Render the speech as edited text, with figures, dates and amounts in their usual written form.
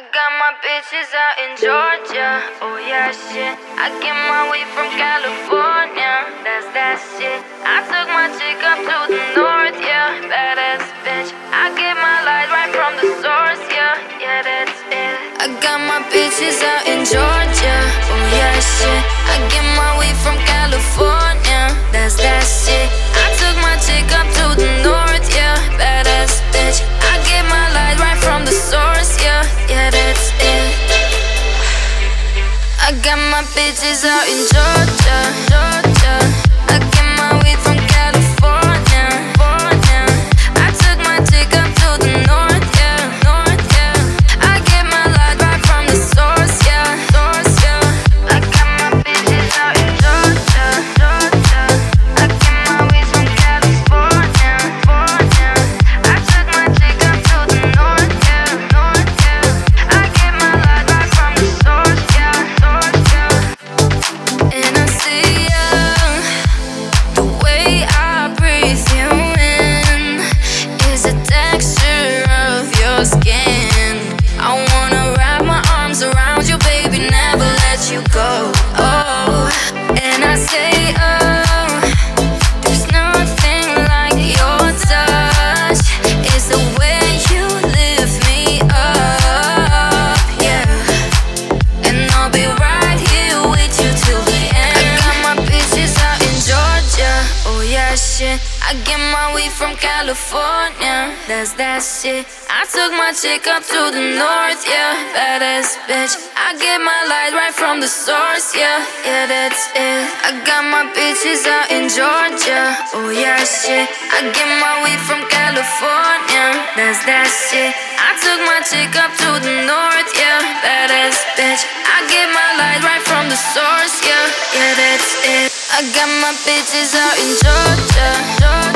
got my bitches out in Georgia. Oh yeah, shit. I get my weed from California. That's that shit. I took my chick up to the north, yeah. Badass bitch. I get my light right from the source, yeah. Yeah, that's it. I got my bitches out in Georgia. Oh yeah, shit. I get my weed from California. That's that shit. I took my chick up to the north, yeah. Badass bitch. I get my light right from the source, yeah. Yeah, that's it. I got my bitches out in Georgia, Georgia. I get my weed from California, California. I took my chick up to the north, yeah, north, yeah. I get my light right from the source, yeah, source, yeah. I got my bitches out in Georgia, Georgia. I get my weed from California, California. I took my chick up to the north, yeah, north, yeah. I get my light right from the source, yeah, source, yeah. And I see you, the way I breathe you in is the texture of your skin. I wanna wrap my arms around you, baby, never let you go. Oh, and I say, oh, there's nothing like your touch. It's the way you lift me up, yeah. And I'll be right here with you till the end. I got my bitches out in Georgia. Oh yeah, shit. I get my weed from California. That's that shit. I took my chick up to the north, yeah. Badass bitch. I get my light right from the source, yeah. Yeah, that's it. I got my bitches out in Georgia. Oh yeah, shit. I get my weed from California. That's that shit. I took my chick up to the north, yeah. Badass bitch. I get my light right from the source, yeah. Yeah, that's it. I got my bitches out in Georgia, Georgia.